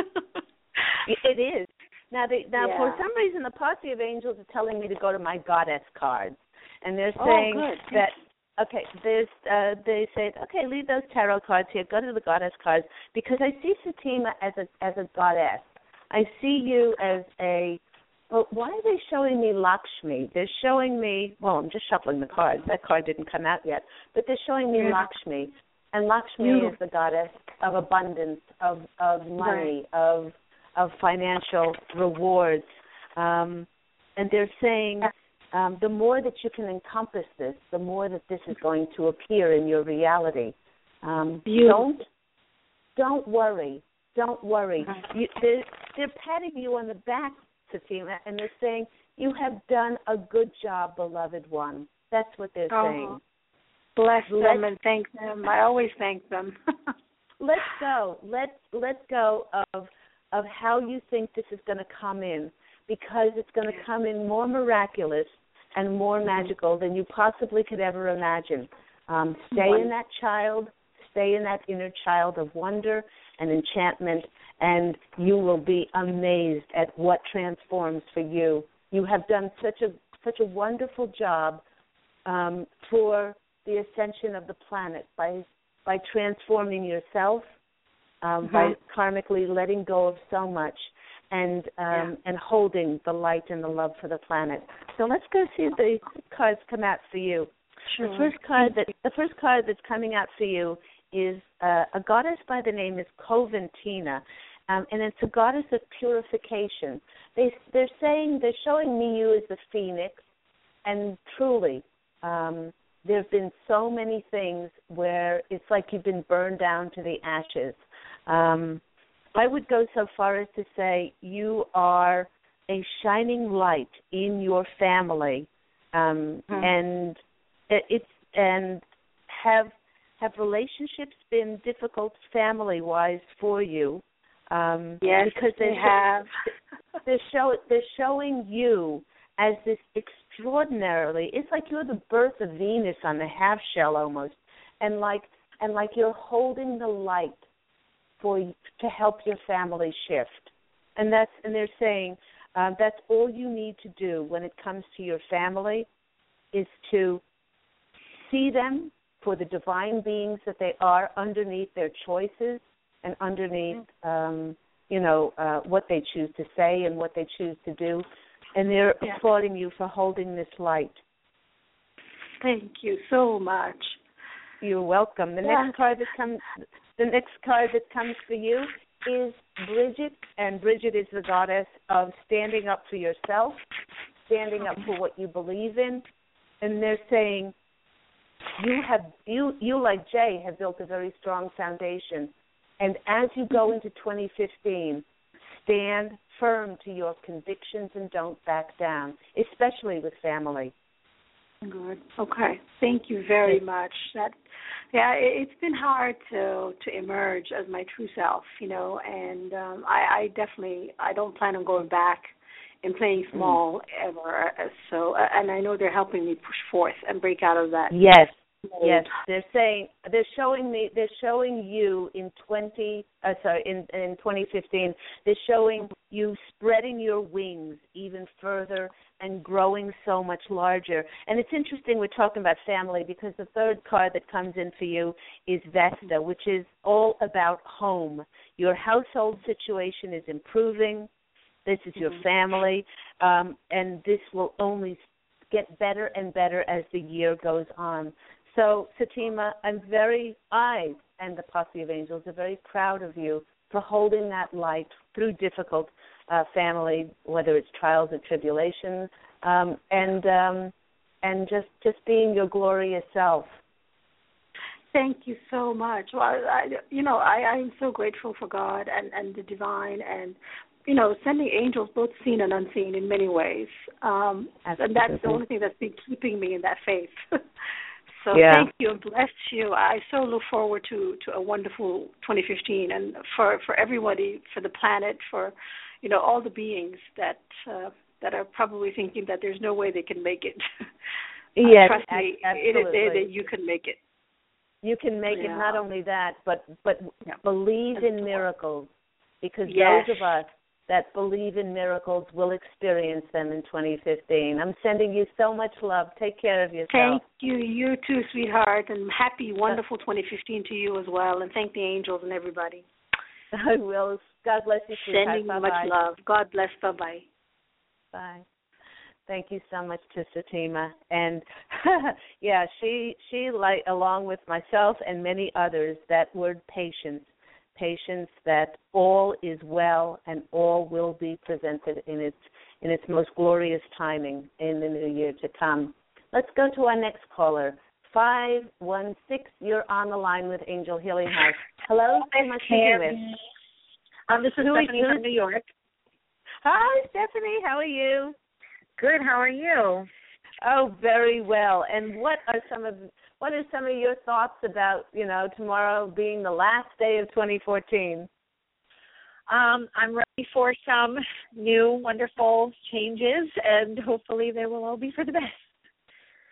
Speaker 2: It is. Now, the, now
Speaker 4: yeah.
Speaker 2: for some reason, the posse of angels are telling me to go to my goddess cards, and they're
Speaker 4: oh,
Speaker 2: saying
Speaker 4: good.
Speaker 2: that. Okay, there's, uh, they say, okay, leave those tarot cards here, go to the goddess cards, because I see Fatima as a as a goddess. I see you as a, well, why are they showing me Lakshmi? They're showing me, well, I'm just shuffling the cards. That card didn't come out yet. But they're showing me yeah. Lakshmi. And Lakshmi yeah. is the goddess of abundance, of, of money,
Speaker 4: right.
Speaker 2: of of financial rewards. Um, and they're saying... Um, the more that you can encompass this, the more that this is going to appear in your reality. Um, don't don't worry. Don't worry. Uh-huh. You, they're, they're patting you on the back, Fatima, and they're saying, you have done a good job, beloved one. That's what they're
Speaker 4: oh,
Speaker 2: saying.
Speaker 4: Bless Let, them and thank them. I always thank them.
Speaker 2: Let's go. Let, let go of, of how you think this is going to come in, because it's going to come in more miraculous and more magical than you possibly could ever imagine. Um, stay in that child, stay in that inner child of wonder and enchantment, and you will be amazed at what transforms for you. You have done such a such a wonderful job um, for the ascension of the planet by by transforming yourself, um, mm-hmm. by karmically letting go of so much, and um, yeah. and holding the light and the love for the planet. So let's go see if the cards come out for you. Sure. The first card that the first card that's coming out for you is uh, a goddess by the name is Coventina, um, and it's a goddess of purification. They they're saying they're showing me you as the phoenix, and truly, um, there have been so many things where it's like you've been burned down to the ashes. Um, I would go so far as to say you are a shining light in your family, um, mm-hmm. and it, it's and have have relationships been difficult family-wise for you? Um,
Speaker 4: yes,
Speaker 2: because they
Speaker 4: have.
Speaker 2: They're show they're showing you as this extraordinarily. It's like you're the birth of Venus on the half shell almost, and like and like you're holding the light for to help your family shift, and that's and they're saying uh, that's all you need to do when it comes to your family, is to see them for the divine beings that they are underneath their choices and underneath um, you know uh, what they choose to say and what they choose to do, and they're yeah. applauding you for holding this light.
Speaker 4: Thank you so much.
Speaker 2: You're welcome. The
Speaker 4: yeah.
Speaker 2: next card that comes, the next card that comes for you is Bridget, and Bridget is the goddess of standing up for yourself, standing up for what you believe in, and they're saying you have you you like Jay have built a very strong foundation, and as you go into twenty fifteen, stand firm to your convictions and don't back down, especially with family.
Speaker 4: Good. Okay. Thank you very much. That, yeah, it, it's been hard to to emerge as my true self, you know, and um, I, I definitely I don't plan on going back and playing small mm. ever. So, and I know they're helping me push forth and break out of that.
Speaker 2: Yes. Yes, they're saying they're showing me they're showing you in twenty uh, sorry in in twenty fifteen they're showing you spreading your wings even further and growing so much larger. And it's interesting we're talking about family because the third card that comes in for you is Vesta, which is all about home. Your household situation is improving. This is your family, um, and this will only get better and better as the year goes on. So, Satima, I'm very, I and the Posse of Angels are very proud of you for holding that light through difficult uh, family, whether it's trials or tribulations, um, and um, and just, just being your glorious self.
Speaker 4: Thank you so much. Well, I, you know, I, I'm so grateful for God and, and the divine and, you know, sending angels both seen and unseen in many ways. Um, and that's the only thing that's been keeping me in that faith. So yeah. Thank you and bless you. I so look forward to, to a wonderful twenty fifteen, and for, for everybody, for the planet, for, you know, all the beings that uh, that are probably thinking that there's no way they can make it.
Speaker 2: Yes,
Speaker 4: uh, trust me,
Speaker 2: absolutely.
Speaker 4: it is there that you can make it.
Speaker 2: You can make yeah. it. Not only that, but but yeah. believe in miracles, because
Speaker 4: yes.
Speaker 2: those of us that believe in miracles will experience them in twenty fifteen. I'm sending you so much love. Take care of yourself.
Speaker 4: Thank you. You too, sweetheart, and happy, wonderful twenty fifteen to you as well, and thank the angels and everybody.
Speaker 2: I will. God bless you, sweetheart.
Speaker 4: Sending
Speaker 2: Bye-bye.
Speaker 4: much love. God bless. Bye-bye.
Speaker 2: Bye. Thank you so much to Satima. And, yeah, she, she like, along with myself and many others, that word patience. Patience, that all is well and all will be presented in its in its most glorious timing in the new year to come. Let's go to our next caller, five one six. You're on the line with Angel Healing House. Hello, who am I speaking with?
Speaker 5: Um, this is
Speaker 2: who
Speaker 5: Stephanie from New York.
Speaker 2: Hi, Stephanie. How are you?
Speaker 5: Good. How are you?
Speaker 2: Oh, very well. And what are some of what are some of your thoughts about, you know, tomorrow being the last day of twenty fourteen?
Speaker 5: Um, I'm ready for some new, wonderful changes, and hopefully they will all be for the best.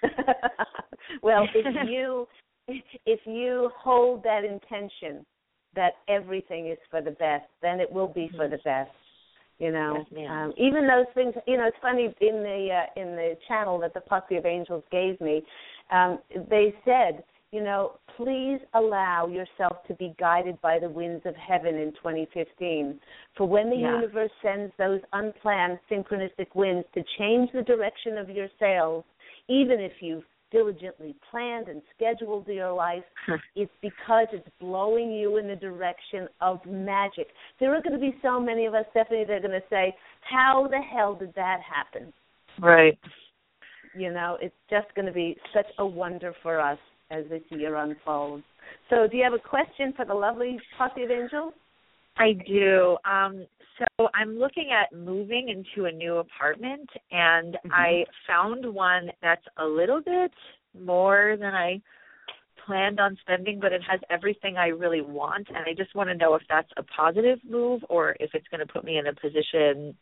Speaker 2: Well, if you if you hold that intention that everything is for the best, then it will be for the best. You know,
Speaker 5: yes,
Speaker 2: um, even those things. You know, it's funny in the uh, in the channel that the Posse of Angels gave me. Um, they said, you know, please allow yourself to be guided by the winds of heaven in twenty fifteen. For when the
Speaker 5: yeah.
Speaker 2: universe sends those unplanned synchronistic winds to change the direction of your sails, even if you've diligently planned and scheduled your life, it's because it's blowing you in the direction of magic. There are going to be so many of us, Stephanie, that are going to say, how the hell did that happen?
Speaker 5: Right.
Speaker 2: You know, it's just going to be such a wonder for us as this year unfolds. So do you have a question for the lovely Posse of Angels?
Speaker 5: I do. Um, so I'm looking at moving into a new apartment, and mm-hmm. I found one that's a little bit more than I planned on spending, but it has everything I really want, and I just want to know if that's a positive move or if it's going to put me in a position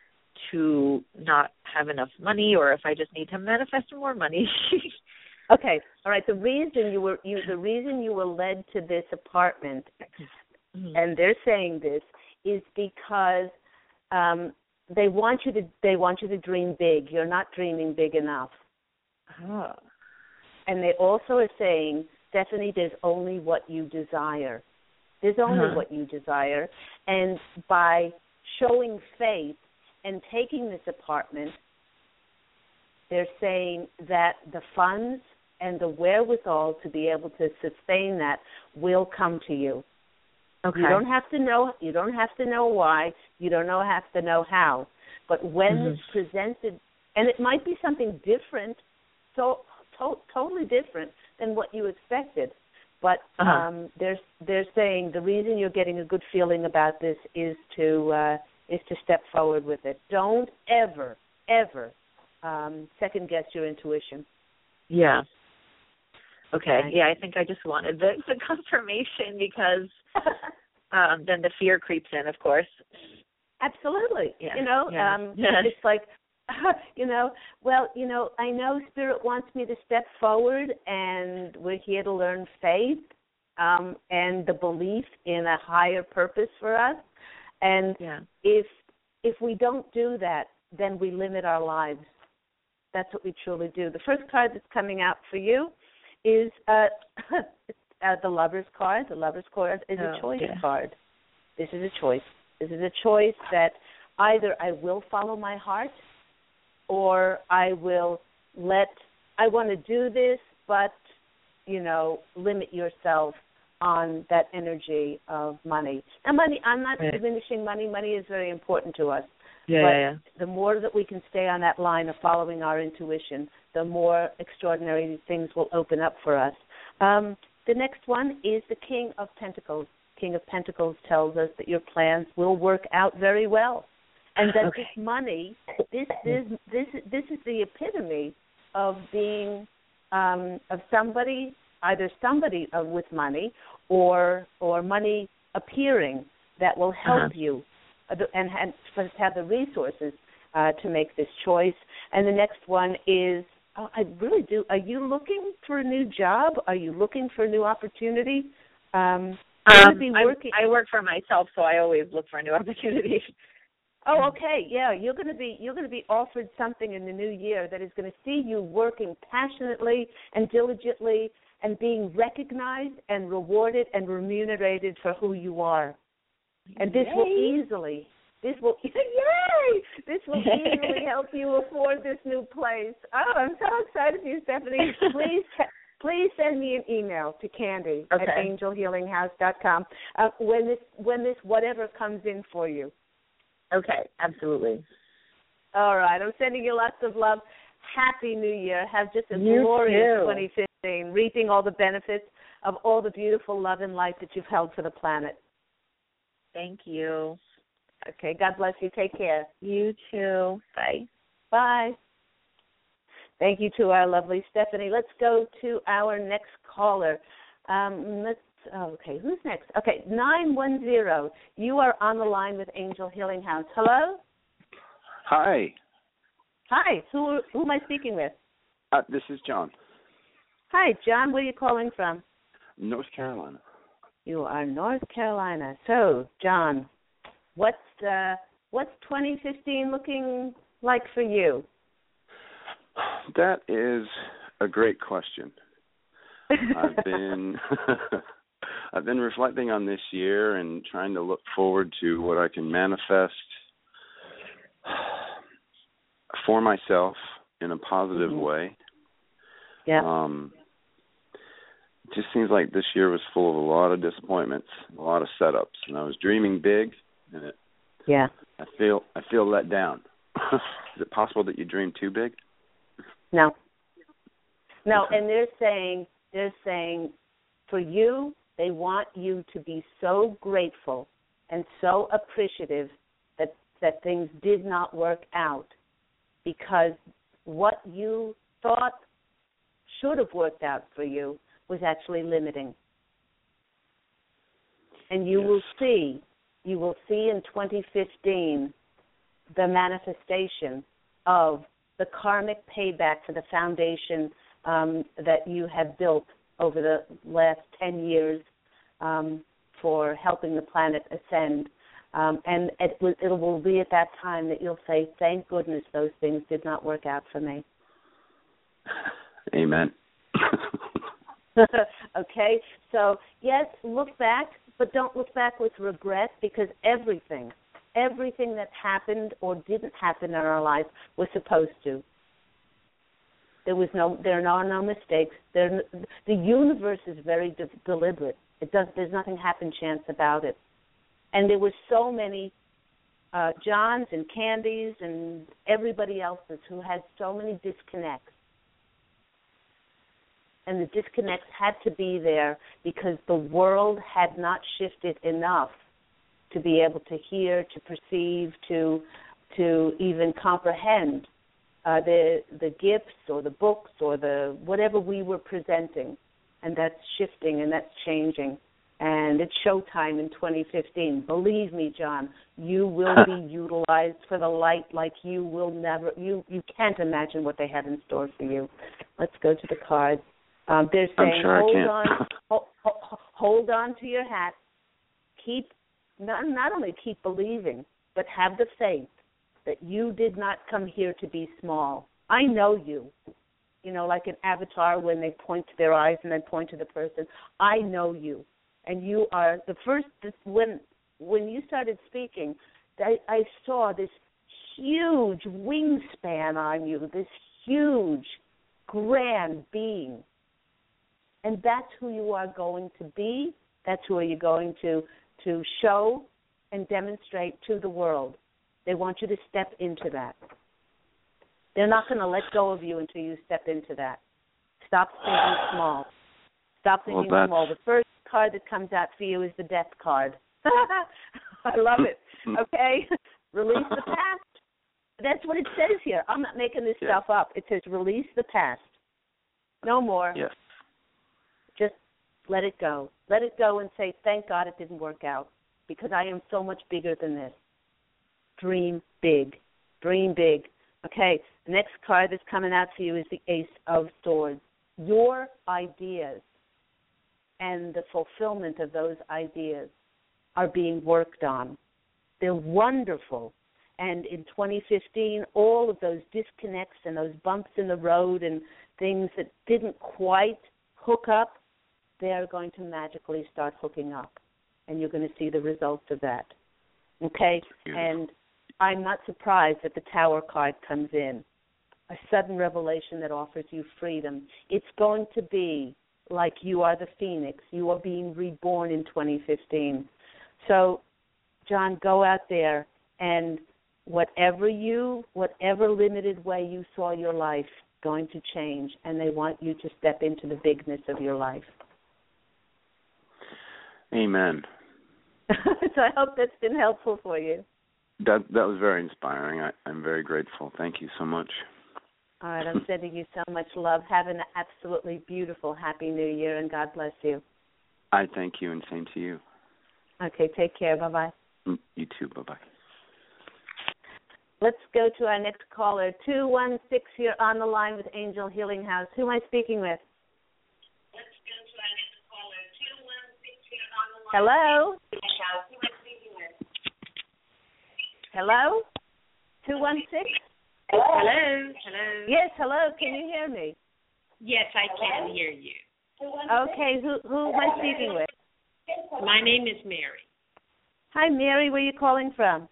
Speaker 5: to not have enough money, or if I just need to manifest more money.
Speaker 2: Okay. All right. The reason you were you the reason you were led to this apartment, mm-hmm. and they're saying this, is because um, they want you to they want you to dream big. You're not dreaming big enough.
Speaker 5: Oh.
Speaker 2: And they also are saying, Stephanie, there's only what you desire. There's only
Speaker 5: uh-huh.
Speaker 2: what you desire. And by showing faith and taking this apartment, they're saying that the funds and the wherewithal to be able to sustain that will come to you.
Speaker 5: Okay.
Speaker 2: You don't have to know. You don't have to know why. You don't know have to know how. But when
Speaker 5: mm-hmm.
Speaker 2: it's presented, and it might be something different, so to, totally different than what you expected. But
Speaker 5: uh-huh.
Speaker 2: um, they're they're saying the reason you're getting a good feeling about this is to uh, is to step forward with it. Don't ever ever um, second guess your intuition.
Speaker 5: Yeah. Okay. Yeah, I think I just wanted the, the confirmation because um, then the fear creeps in, of course.
Speaker 2: Absolutely.
Speaker 5: Yeah.
Speaker 2: You know,
Speaker 5: yeah.
Speaker 2: um, it's like, you know, well, you know, I know Spirit wants me to step forward, and we're here to learn faith um, and the belief in a higher purpose for us. And
Speaker 5: yeah.
Speaker 2: if if we don't do that, then we limit our lives. That's what we truly do. The first card that's coming out for you is uh, uh, the Lover's card. The Lover's card is
Speaker 5: oh,
Speaker 2: a choice
Speaker 5: yeah.
Speaker 2: card. This is a choice. This is a choice that either I will follow my heart, or I will let, I want to do this, but, you know, limit yourself on that energy of money. Now, money, I'm not
Speaker 5: right.
Speaker 2: diminishing money. Money is very important to us.
Speaker 5: Yeah,
Speaker 2: but
Speaker 5: yeah, yeah.
Speaker 2: the more that we can stay on that line of following our intuition, the more extraordinary things will open up for us. Um, the next one is the King of Pentacles. King of Pentacles tells us that your plans will work out very well, and that
Speaker 5: okay.
Speaker 2: this money, this this this this is the epitome of being um, of somebody, either somebody uh, with money or or money appearing that will help
Speaker 5: uh-huh.
Speaker 2: you, uh, and, and have the resources uh, to make this choice. And the next one is, oh, I really do. Are you looking for a new job? Are you looking for a new opportunity? Um,
Speaker 5: Um,
Speaker 2: be
Speaker 5: I,
Speaker 2: working.
Speaker 5: I work for myself, so I always look for a new opportunity.
Speaker 2: Oh, okay, yeah. You're going to be you're going to be offered something in the new year that is going to see you working passionately and diligently and being recognized and rewarded and remunerated for who you are. And this
Speaker 5: Yay.
Speaker 2: will easily this will yay this will easily help you afford this new place. Oh, I'm so excited for you, Stephanie. Please. Please send me an email to Candy
Speaker 5: okay.
Speaker 2: at angel healing house dot com uh, when this when this whatever comes in for you.
Speaker 5: Okay, absolutely.
Speaker 2: All right, I'm sending you lots of love. Happy New Year. Have just a
Speaker 5: you
Speaker 2: glorious
Speaker 5: too.
Speaker 2: twenty fifteen, reaping all the benefits of all the beautiful love and light that you've held for the planet.
Speaker 5: Thank you.
Speaker 2: Okay, God bless you. Take care.
Speaker 5: You too. Bye.
Speaker 2: Bye. Thank you to our lovely Stephanie. Let's go to our next caller. Um, let's. Oh, okay, who's next? Okay, nine one zero. You are on the line with Angel Healing House. Hello?
Speaker 6: Hi.
Speaker 2: Hi. Who, who am I speaking with?
Speaker 6: Uh, this is John.
Speaker 2: Hi, John. Where are you calling from?
Speaker 6: North Carolina.
Speaker 2: You are North Carolina. So, John, what's uh, what's twenty fifteen looking like for you?
Speaker 6: That is a great question. I've been I've been reflecting on this year and trying to look forward to what I can manifest for myself in a positive
Speaker 2: mm-hmm.
Speaker 6: way.
Speaker 2: Yeah.
Speaker 6: Um, it just seems like this year was full of a lot of disappointments, a lot of setups, and I was dreaming big, and it.
Speaker 2: Yeah.
Speaker 6: I feel I feel let down. Is it possible that you dream too big?
Speaker 2: No. No, and they're saying they're saying for you, they want you to be so grateful and so appreciative that that things did not work out, because what you thought should have worked out for you was actually limiting. And you
Speaker 6: yes.
Speaker 2: will see, you will see in twenty fifteen the manifestation of the karmic payback for the foundation um, that you have built over the last ten years um, for helping the planet ascend. Um, and it, will, it will be at that time that you'll say, thank goodness those things did not work out for me.
Speaker 6: Amen.
Speaker 2: Okay, so yes, look back, but don't look back with regret, because everything, everything that happened or didn't happen in our life was supposed to. There was no, there are no mistakes. There, the universe is very de- deliberate. It does. There's nothing happen chance about it. And there were so many uh, Johns and Candys and everybody else's who had so many disconnects. And the disconnects had to be there because the world had not shifted enough to be able to hear, to perceive, to to even comprehend uh, the the gifts or the books or the whatever we were presenting. And that's shifting and that's changing. And it's showtime in twenty fifteen. Believe me, John, you will be utilized for the light like you will never, you, you can't imagine what they have in store for you. Let's go to the cards. Um, they're saying,
Speaker 6: I'm sure
Speaker 2: hold
Speaker 6: I can't.
Speaker 2: on, hold, hold on to your hat. Keep, not, not only keep believing, but have the faith that you did not come here to be small. I know you. You know, like an avatar when they point to their eyes and then point to the person. I know you. And you are the first, when when you started speaking, I, I saw this huge wingspan on you, this huge, grand being. And that's who you are going to be. That's who you're going to, to show and demonstrate to the world. They want you to step into that. They're not going to let go of you until you step into that. Stop thinking small. Stop thinking
Speaker 6: well,
Speaker 2: small. The first card that comes out for you is the death card. I love it. Okay? Release the past. That's what it says here. I'm not making this
Speaker 6: yeah.
Speaker 2: stuff up. It says release the past. No more.
Speaker 6: Yes.
Speaker 2: Just let it go. Let it go and say, thank God it didn't work out, because I am so much bigger than this. Dream big. Dream big. Okay, the next card that's coming out for you is the Ace of Swords. Your ideas and the fulfillment of those ideas are being worked on. They're wonderful. And in twenty fifteen, all of those disconnects and those bumps in the road and things that didn't quite hook up, they are going to magically start hooking up. And you're going to see the results of that. Okay? And I'm not surprised that the Tower card comes in. A sudden revelation that offers you freedom. It's going to be like you are the phoenix. You are being reborn in twenty fifteen. So, John, go out there and whatever you, whatever limited way you saw your life going to change, and they want you to step into the bigness of your life.
Speaker 6: Amen.
Speaker 2: So I hope that's been helpful for you.
Speaker 6: That that was very inspiring. I, I'm very grateful. Thank you so much.
Speaker 2: All right, I'm sending you so much love. Have an absolutely beautiful, happy New Year, and God bless you.
Speaker 6: I thank you, and same to you.
Speaker 2: Okay, take care. Bye-bye.
Speaker 6: You too. Bye-bye.
Speaker 2: Let's go to our next caller. two one six, you're on the line with Angel Healing House. Who am I speaking with? Let's go to our next caller. two one six, you're on the line. Hello? Who am I speaking with? Hello? two one six?
Speaker 7: Hello? Hello?
Speaker 2: Yes, hello. Can you hear me?
Speaker 7: Yes, I can hear you.
Speaker 2: Okay, who, who am I speaking with?
Speaker 7: My name is Mary.
Speaker 2: Hi, Mary. Where are you calling from?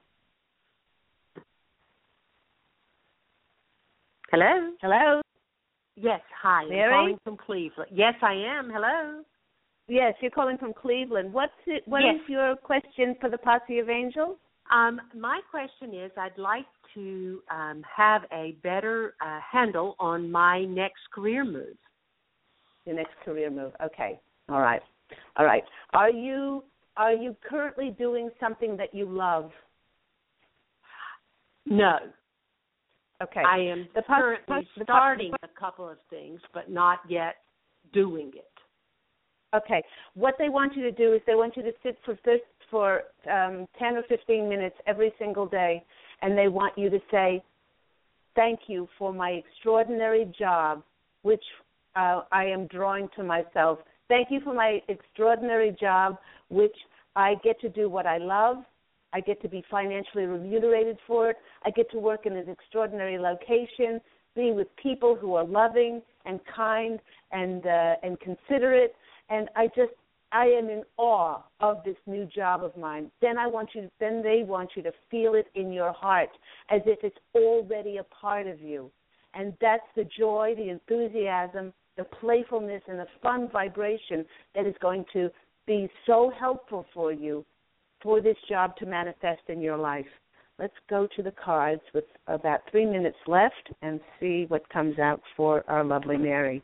Speaker 8: Hello?
Speaker 2: Hello?
Speaker 8: Yes, hi.
Speaker 2: Mary?
Speaker 8: I'm calling from Cleveland. Yes, I am. Hello?
Speaker 2: Yes, you're calling from Cleveland. What's it, what
Speaker 8: yes.
Speaker 2: is your question for the Posse of Angels?
Speaker 8: Um, my question is I'd like to um, have a better uh, handle on my next career move.
Speaker 2: Your next career move. Okay. All right. All right. Are you are you currently doing something that you love?
Speaker 8: No.
Speaker 2: Okay.
Speaker 8: I am
Speaker 2: the
Speaker 8: currently
Speaker 2: pos- the
Speaker 8: starting
Speaker 2: pos-
Speaker 8: a couple of things, but not yet doing it.
Speaker 2: Okay. What they want you to do is they want you to sit for this, for um, ten or fifteen minutes every single day, and they want you to say, thank you for my extraordinary job, which uh, I am drawing to myself. Thank you for my extraordinary job, which I get to do what I love. I get to be financially remunerated for it. I get to work in an extraordinary location, be with people who are loving and kind and uh, and considerate. And I just, I am in awe of this new job of mine. Then I want you, then they want you to feel it in your heart as if it's already a part of you. And that's the joy, the enthusiasm, the playfulness, and the fun vibration that is going to be so helpful for you for this job to manifest in your life. Let's go to the cards with about three minutes left and see what comes out for our lovely Mary.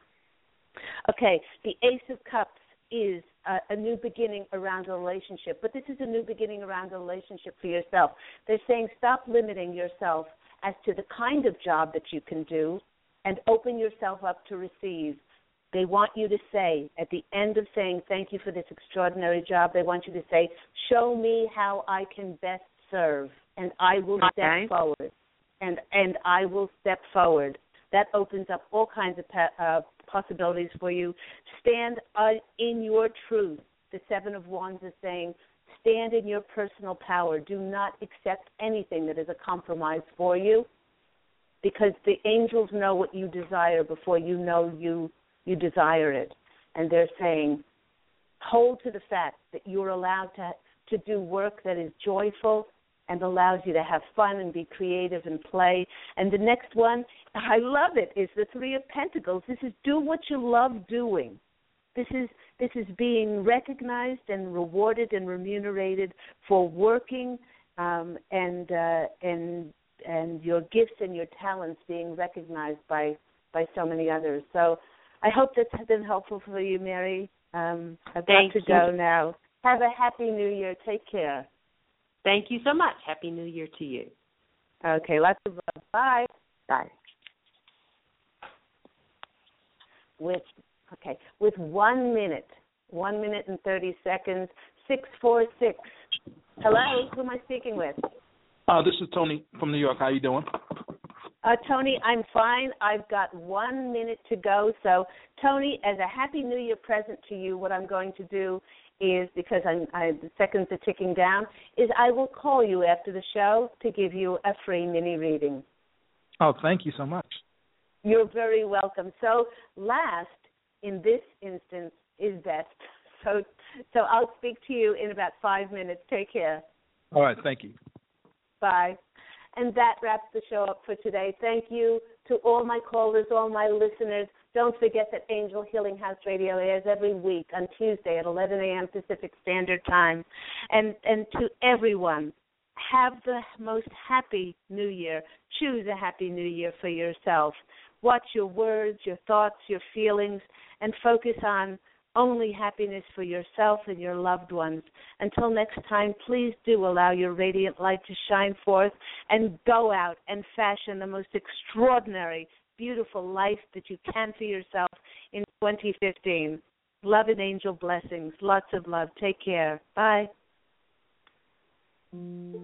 Speaker 2: Okay, the Ace of Cups is a, a new beginning around a relationship, but this is a new beginning around a relationship for yourself. They're saying stop limiting yourself as to the kind of job that you can do and open yourself up to receive. They want you to say, at the end of saying thank you for this extraordinary job, they want you to say, show me how I can best serve, and I will
Speaker 8: okay.
Speaker 2: step forward, and and I will step forward. That opens up all kinds of uh, possibilities for you. Stand uh, in your truth. The Seven of Wands is saying, stand in your personal power. Do not accept anything that is a compromise for you, because the angels know what you desire before you know you you desire it. And they're saying, hold to the fact that you're allowed to to do work that is joyful and allows you to have fun and be creative and play. And the next one, I love it, is the Three of Pentacles. This is do what you love doing. This is this is being recognized and rewarded and remunerated for working um, and uh, and and your gifts and your talents being recognized by by so many others. So I hope that's been helpful for you, Mary. Um, I've
Speaker 8: Thank
Speaker 2: got to
Speaker 8: you.
Speaker 2: go now. Have a happy New Year. Take care.
Speaker 8: Thank you so much. Happy New Year to you.
Speaker 2: Okay, lots of love. Bye.
Speaker 8: Bye.
Speaker 2: With okay, with one minute, one minute and thirty seconds. Six four six. Hello, who am I speaking with?
Speaker 9: Uh, this is Tony from New York. How you doing?
Speaker 2: Uh, Tony, I'm fine. I've got one minute to go. So, Tony, as a Happy New Year present to you, what I'm going to do is, because I'm, I, the seconds are ticking down, is I will call you after the show to give you a free mini reading.
Speaker 9: Oh, thank you so much.
Speaker 2: You're very welcome. So, last in this instance is best. So, so I'll speak to you in about five minutes. Take care.
Speaker 9: All right, thank you.
Speaker 2: Bye. And that wraps the show up for today. Thank you to all my callers, all my listeners. Don't forget that Angel Healing House Radio airs every week on Tuesday at eleven a.m. Pacific Standard Time. And and to everyone, have the most happy New Year. Choose a happy New Year for yourself. Watch your words, your thoughts, your feelings, and focus on only happiness for yourself and your loved ones. Until next time, please do allow your radiant light to shine forth and go out and fashion the most extraordinary, beautiful life that you can for yourself in twenty fifteen. Love and angel blessings. Lots of love. Take care. Bye.